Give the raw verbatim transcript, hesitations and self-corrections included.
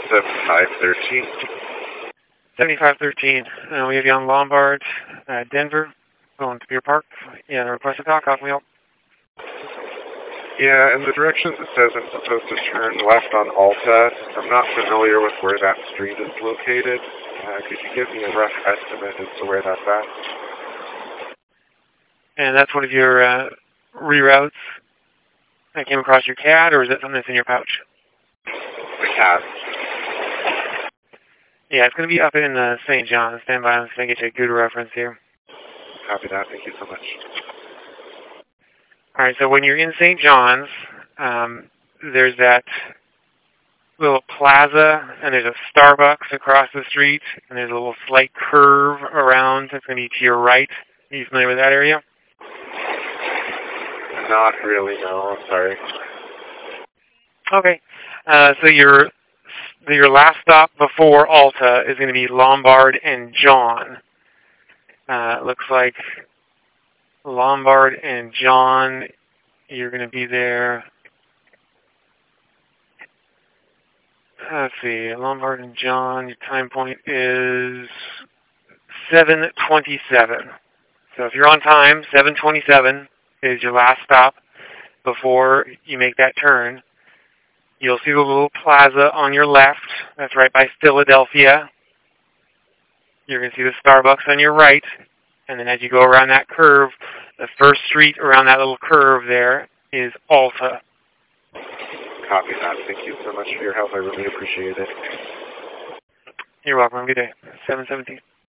seventy-five thirteen. seventy-five thirteen. Uh, we have you on Lombard, uh, Denver, going to Pier Park. Yeah, the request to talk. How can we help? Yeah, in the directions it says I'm supposed to turn left on Alta. I'm not familiar with where that street is located. Uh, could you give me a rough estimate as to where that's at? And that's one of your uh, reroutes that came across your C A D, or is that something that's in your pouch? The cat. Yeah, it's going to be up in uh, Saint John. Stand by. I'm going to get you a good reference here. Copy that. Thank you so much. All right, so when you're in Saint John's, um, there's that little plaza, and there's a Starbucks across the street, and there's a little slight curve around. That's going to be to your right. Are you familiar with that area? Not really, no. I'm sorry. Okay. Uh, so your your last stop before Alta is going to be Lombard and John. Uh, it looks like Lombard and John, you're going to be there. Let's see, Lombard and John, your time point is seven twenty-seven. So if you're on time, seven twenty-seven is your last stop before you make that turn. You'll see the little plaza on your left. That's right by Philadelphia. You're going to see the Starbucks on your right. And then as you go around that curve, the first street around that little curve there is Alta. Copy that. Thank you so much for your help. I really appreciate it. You're welcome. Have a good day. seven seventeen.